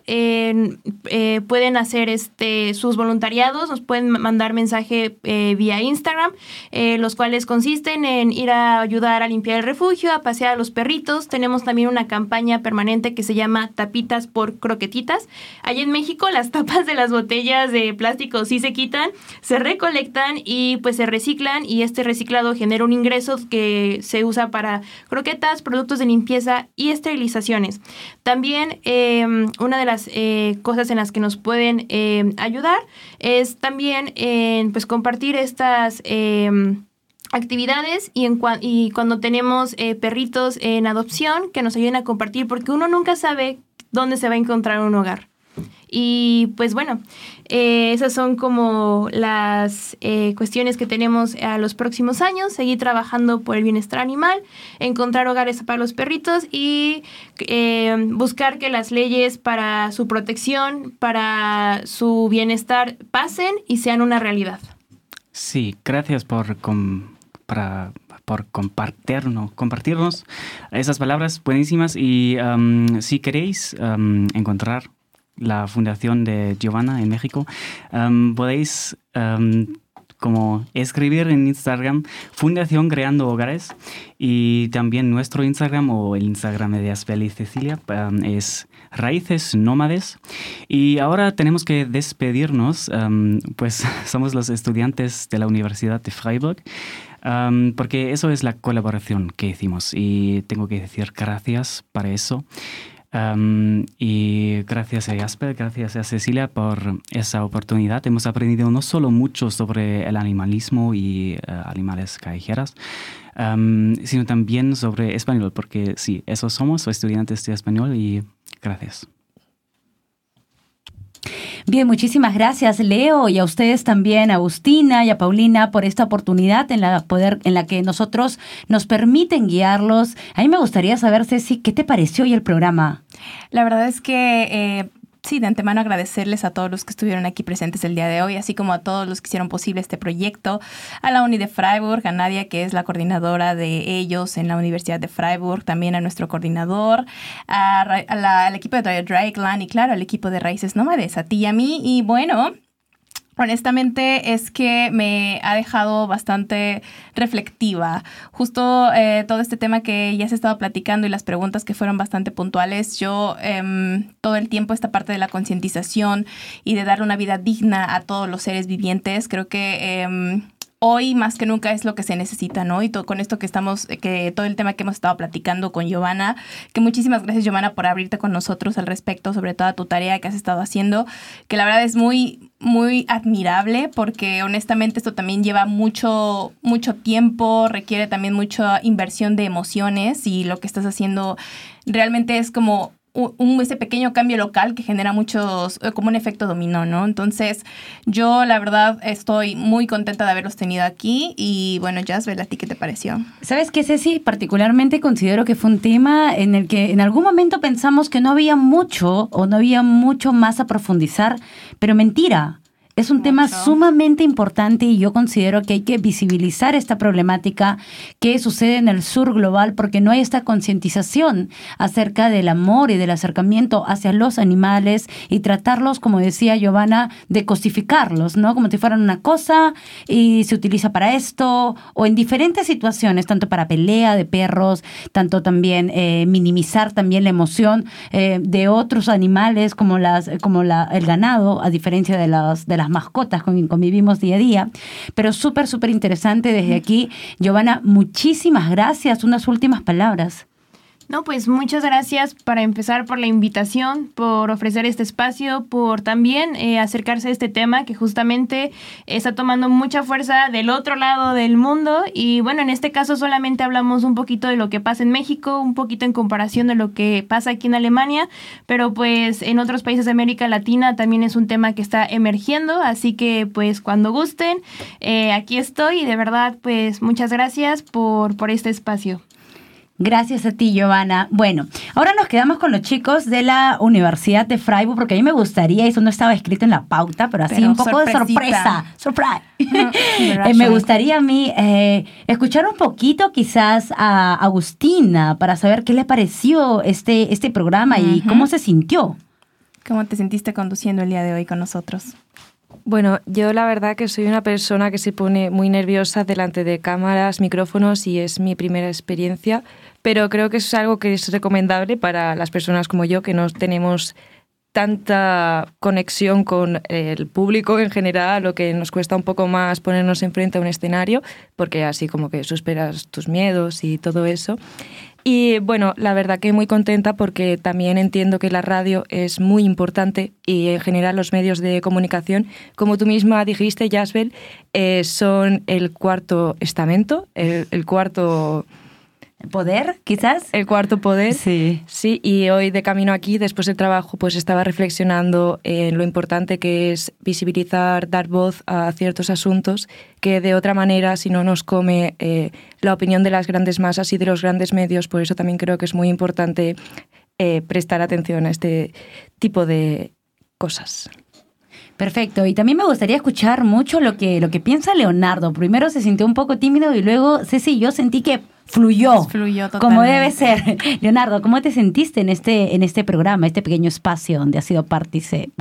pueden hacer sus voluntariados, nos pueden mandar mensaje vía Instagram, los cuales consisten en ir a ayudar a limpiar el refugio, a pasear a los perritos. Tenemos también una campaña permanente que se llama Tapitas por Croquetitas. Allá en México las tapas de las botellas de plástico sí se quitan, se recolectan y pues se reciclan y este reciclado genera un ingreso que se usa para croquetas, productos de limpieza y esterilizaciones. También una de las cosas en las que nos pueden ayudar es también pues compartir estas actividades y cuando tenemos perritos en adopción que nos ayuden a compartir porque uno nunca sabe dónde se va a encontrar un hogar. Y pues bueno, esas son como las cuestiones que tenemos a los próximos años, seguir trabajando por el bienestar animal, encontrar hogares para los perritos y buscar que las leyes para su protección, para su bienestar pasen y sean una realidad. Sí, gracias por compartirnos esas palabras buenísimas y si queréis encontrar la fundación de Giovanna en México, podéis como escribir en Instagram Fundación Creando Hogares y también nuestro Instagram o el Instagram de Asbel y Cecilia es Raíces Nómades. Y ahora tenemos que despedirnos, pues somos los estudiantes de la Universidad de Freiburg, porque eso es la colaboración que hicimos y tengo que decir gracias para eso. Y gracias a Jasper, gracias a Cecilia por esa oportunidad. Hemos aprendido no solo mucho sobre el animalismo y animales callejeros, sino también sobre español, porque sí, eso somos estudiantes de español y gracias. Bien, muchísimas gracias, Leo, y a ustedes también, a Agustina y a Paulina, por esta oportunidad en la que nosotros nos permiten guiarlos. A mí me gustaría saber, Ceci, ¿qué te pareció hoy el programa? La verdad es que sí, de antemano agradecerles a todos los que estuvieron aquí presentes el día de hoy, así como a todos los que hicieron posible este proyecto, a la Uni de Freiburg, a Nadia, que es la coordinadora de ellos en la Universidad de Freiburg, también a nuestro coordinador, al equipo de Drakeland y claro, al equipo de Raíces Nómades, a ti y a mí. Y bueno, honestamente es que me ha dejado bastante reflectiva. Justo todo este tema que ya se ha estado platicando y las preguntas que fueron bastante puntuales. Yo todo el tiempo esta parte de la concientización y de darle una vida digna a todos los seres vivientes, creo que hoy más que nunca es lo que se necesita, ¿no? Y con esto que todo el tema que hemos estado platicando con Giovanna, que muchísimas gracias, Giovanna, por abrirte con nosotros al respecto, sobre toda tu tarea que has estado haciendo, que la verdad es muy, muy admirable, porque honestamente esto también lleva mucho tiempo, requiere también mucha inversión de emociones, y lo que estás haciendo realmente es como ese pequeño cambio local que genera como un efecto dominó, ¿no? Entonces, yo la verdad estoy muy contenta de haberlos tenido aquí. Y bueno, Jasbel, ¿a ti qué te pareció? ¿Sabes qué, Ceci? Particularmente considero que fue un tema en el que en algún momento pensamos que no había mucho o no había mucho más a profundizar, pero mentira. Es un tema sumamente importante y yo considero que hay que visibilizar esta problemática que sucede en el sur global, porque no hay esta concientización acerca del amor y del acercamiento hacia los animales y tratarlos, como decía Giovanna, de cosificarlos, ¿no? Como si fueran una cosa y se utiliza para esto, o en diferentes situaciones, tanto para pelea de perros, tanto también minimizar también la emoción de otros animales como el ganado, a diferencia de las mascotas con quien convivimos día a día. Pero súper, súper interesante desde aquí. Giovanna, muchísimas gracias. Unas últimas palabras. No, pues muchas gracias para empezar por la invitación, por ofrecer este espacio, por también acercarse a este tema que justamente está tomando mucha fuerza del otro lado del mundo. Y bueno, en este caso solamente hablamos un poquito de lo que pasa en México, un poquito en comparación de lo que pasa aquí en Alemania, pero pues en otros países de América Latina también es un tema que está emergiendo, así que pues cuando gusten, aquí estoy y de verdad pues muchas gracias por este espacio. Gracias a ti, Giovanna. Bueno, ahora nos quedamos con los chicos de la Universidad de Freiburg, porque a mí me gustaría, eso no estaba escrito en la pauta, pero así un poco de sorpresa. Surprise. Me gustaría a mí escuchar un poquito quizás a Agustina para saber qué le pareció este programa y cómo se sintió. ¿Cómo te sentiste conduciendo el día de hoy con nosotros? Bueno, yo la verdad que soy una persona que se pone muy nerviosa delante de cámaras, micrófonos, y es mi primera experiencia, pero creo que es algo que es recomendable para las personas como yo, que no tenemos tanta conexión con el público en general, o que nos cuesta un poco más ponernos enfrente a un escenario, porque así como que superas tus miedos y todo eso. Y bueno, la verdad que muy contenta, porque también entiendo que la radio es muy importante, y en general los medios de comunicación, como tú misma dijiste, Jasbel, son el cuarto estamento, el cuarto... ¿Poder, quizás? El cuarto poder. Sí. Sí, y hoy de camino aquí, después del trabajo, pues estaba reflexionando en lo importante que es visibilizar, dar voz a ciertos asuntos que de otra manera, si no nos come la opinión de las grandes masas y de los grandes medios. Por eso también creo que es muy importante prestar atención a este tipo de cosas. Perfecto, y también me gustaría escuchar mucho lo que piensa Leonardo. Primero se sintió un poco tímido y luego, Ceci, yo sentí que fluyó totalmente, como debe ser. Leonardo, ¿cómo te sentiste en este programa, este pequeño espacio donde has sido partícipe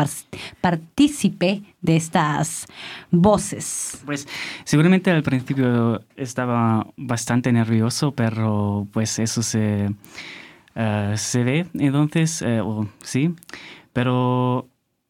de estas voces? Pues seguramente al principio estaba bastante nervioso, pero pues eso se ve, entonces, sí, pero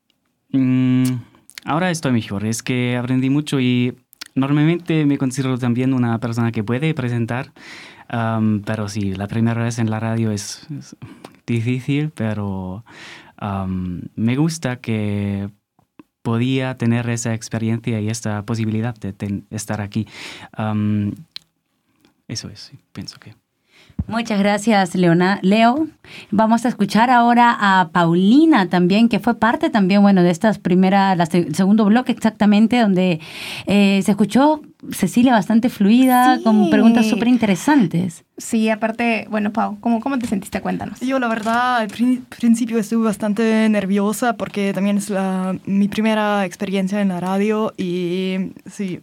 ahora estoy mejor. Es que aprendí mucho y normalmente me considero también una persona que puede presentar, pero sí, la primera vez en la radio es difícil, pero me gusta que podía tener esa experiencia y esta posibilidad de estar aquí. Eso es, pienso que. Muchas gracias, Leo. Vamos a escuchar ahora a Paulina también, que fue parte también, bueno, de estas el segundo bloque exactamente, donde se escuchó Cecilia bastante fluida, Sí. con preguntas súper interesantes. Sí, aparte, bueno, Pau, ¿cómo te sentiste? Cuéntanos. Yo, la verdad, al principio estuve bastante nerviosa porque también es mi primera experiencia en la radio y sí,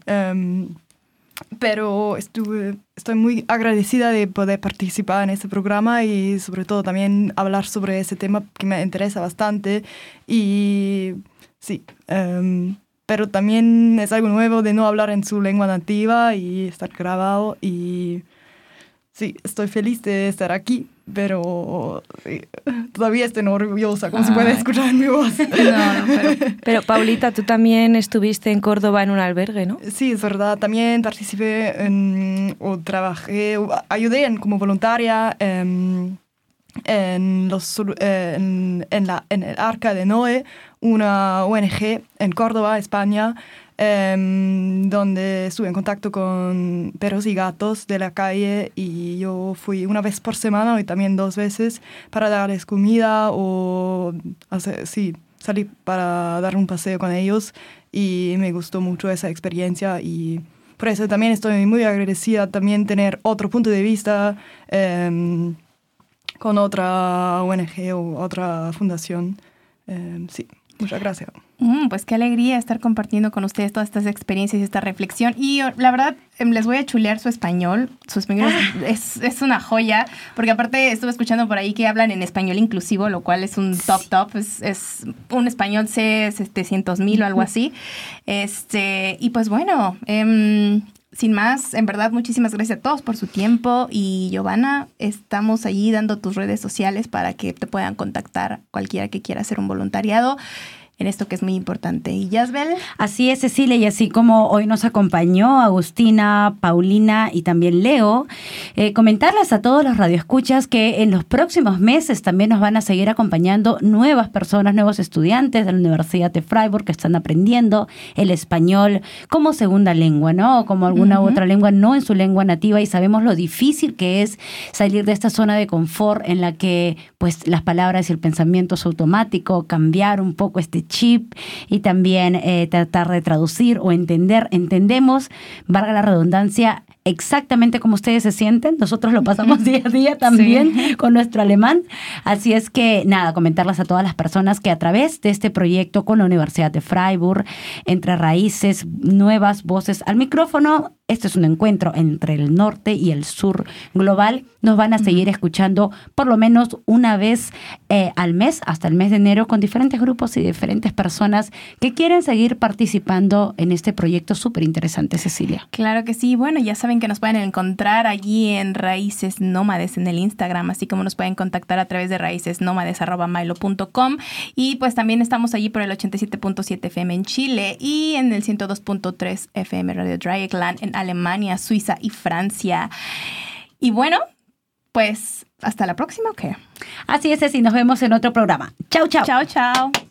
pero estoy muy agradecida de poder participar en este programa y sobre todo también hablar sobre ese tema que me interesa bastante y sí, pero también es algo nuevo de no hablar en su lengua nativa y estar grabado y sí, estoy feliz de estar aquí, pero sí, todavía estoy nerviosa, como se puede escuchar en mi voz. Pero Paulita, tú también estuviste en Córdoba en un albergue, ¿no? Sí, es verdad. También participé ayudé como voluntaria en el Arca de Noé, una ONG en Córdoba, España, donde estuve en contacto con perros y gatos de la calle y yo fui una vez por semana y también 2 veces para darles comida o salir para dar un paseo con ellos y me gustó mucho esa experiencia y por eso también estoy muy agradecida también tener otro punto de vista con otra ONG o otra fundación. Sí, muchas gracias. Pues qué alegría estar compartiendo con ustedes todas estas experiencias y esta reflexión. Y la verdad, les voy a chulear su español. Su español es una joya, porque aparte estuve escuchando por ahí que hablan en español inclusivo, lo cual es un top. Es un español C700.000 o algo así. Y pues bueno, sin más, en verdad, muchísimas gracias a todos por su tiempo. Y Giovanna, estamos allí dando tus redes sociales para que te puedan contactar cualquiera que quiera hacer un voluntariado en esto que es muy importante. ¿Y Yasbel? Así es, Cecilia, y así como hoy nos acompañó Agustina, Paulina y también Leo, comentarles a todos los radioescuchas que en los próximos meses también nos van a seguir acompañando nuevas personas, nuevos estudiantes de la Universidad de Freiburg que están aprendiendo el español como segunda lengua, ¿no? O como alguna otra lengua, no en su lengua nativa, y sabemos lo difícil que es salir de esta zona de confort en la que pues las palabras y el pensamiento es automático, cambiar un poco este chip y también tratar de traducir o entendemos, valga la redundancia, exactamente como ustedes se sienten. Nosotros lo pasamos día a día también con nuestro alemán. Así es que, nada, comentarles a todas las personas que a través de este proyecto con la Universidad de Freiburg, Entre Raíces, Nuevas Voces al Micrófono, este es un encuentro entre el norte y el sur global. Nos van a seguir escuchando por lo menos una vez al mes, hasta el mes de enero, con diferentes grupos y diferentes personas que quieren seguir participando en este proyecto súper interesante, Cecilia. Claro que sí. Bueno, ya saben que nos pueden encontrar allí en Raíces Nómades en el Instagram, así como nos pueden contactar a través de raícesnómades@mailo.com. Y pues también estamos allí por el 87.7 FM en Chile y en el 102.3 FM Radio Dreieckland en Alemania, Suiza y Francia. Y bueno, pues hasta la próxima, ¿o qué? Así es, Ceci, nos vemos en otro programa. Chau, chau. Chao, chao.